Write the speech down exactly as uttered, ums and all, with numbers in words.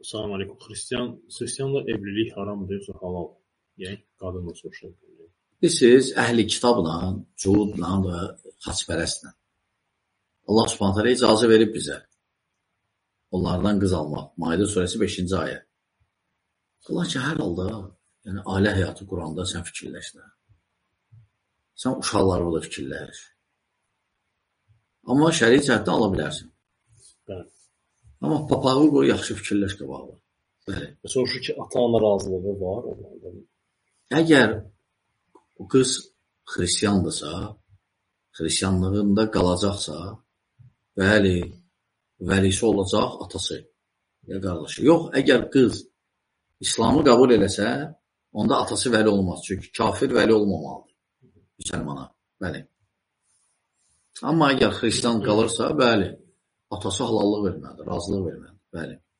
Salam aleykum. Xristiyan, xristiyanla evlilik haramdır yoxsa halal? Yəni, qadınla soruşaq. Siz əhli kitabla, cuhudla və xaçpərəstlə. Allah Subhanahu taala icazə verib bizə. Onlardan qız almaq. Maidə surəsi beşinci ayə. Qılar ki, hər halda, yəni ailə həyatı quranda sən fikirləşlə. Sən uşaqları da fikirləş. Amma şəri cəhətdən ala bilərsən. Bəli. Amma papağı qoy, yaxşı fikirləş qabağı. Bəli. Soruşur ki, ata-ana razılığı var onlardan. Əgər o qız xristiandırsa, xristianlığında qalacaqsa, bəli, vəlisi olacaq atası ya qardaşı. Yox, əgər qız İslamı qəbul eləsə, onda atası vəli olmaz. Çünki kafir vəli olmamalıdır müsəlmana. Bəli. Amma əgər xristian qalırsa, bəli, atası halallıq verməlidir, razılıq verməlidir. Bəli.